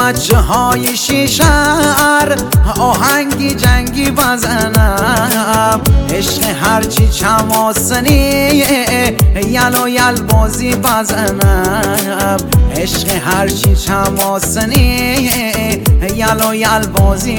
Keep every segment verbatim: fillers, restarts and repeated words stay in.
بچه های شیشر آهنگی جنگی بزنم، عشق هرچی چماسنی یل و یل بازی بزنم، عشق هرچی چماسنی یل و یل بازی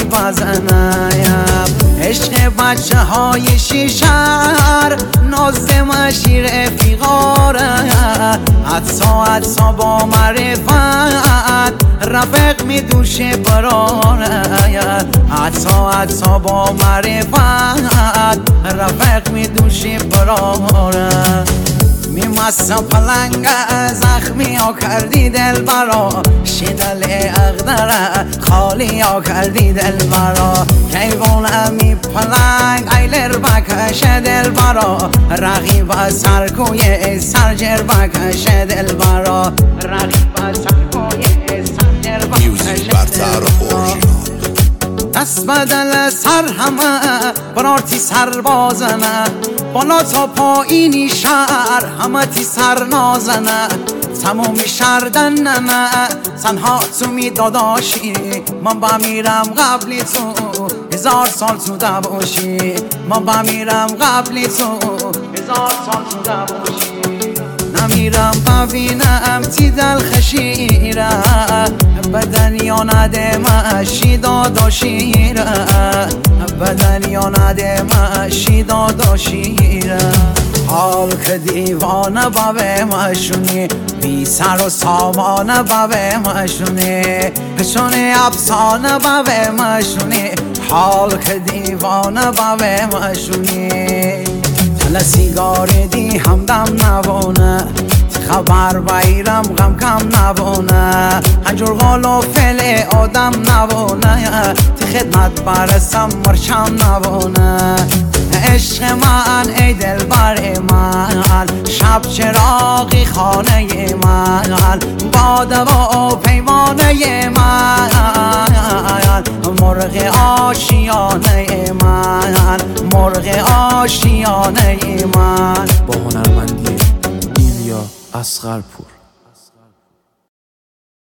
بزنم، عشق بچه های شیشر نازم شیر فیغاره، عطسا عطسا با معرفت رفق می دوشه براره، عطسا عطسا با معرفت رفق می دوشه براره. می مست پلنگ زخمی ها کردی دل برا، شدل اغدره خالی ها کردی دل برا، کیوان می پلنگ ایلر بکش دل برا، رقیب سرکوی سرجر بکش دل برا، رقیب سرکوی سرجر بکش دل برا. دست بدل سر همه برارتی سر بازنه، بالا تا پایینی شهر همه تی سر نازنه، تمومی شردن نه تنها تو می داداشی، من بمیرم قبلی تو هزار سال تو دباشی، من بمیرم قبلی تو هزار سال تو دباشی. نمیرم ببینم تی دل خشیره، بدن یا ندمشی داداشیره، بدن یا ندمشی داداشیره. حال که دیوانه بابه مشونی، بی سر و سامانه بابه مشونی، چون افسانه بابه مشونی، حال که دیوانه بابه مشونی. تل سیگار دی همدم نبونه، خبر بایرم غم کم نبونه، هنجور غالو فعل آدم نبونه، تی خدمت برسم مرشم نبونه. عشق من ای دل بر من، شب چراغی خانه من، باده و پیمانه من، مرغ آشیانه من، مرغ آشیانه من. با هنرمندی ایلیا اصغرپور.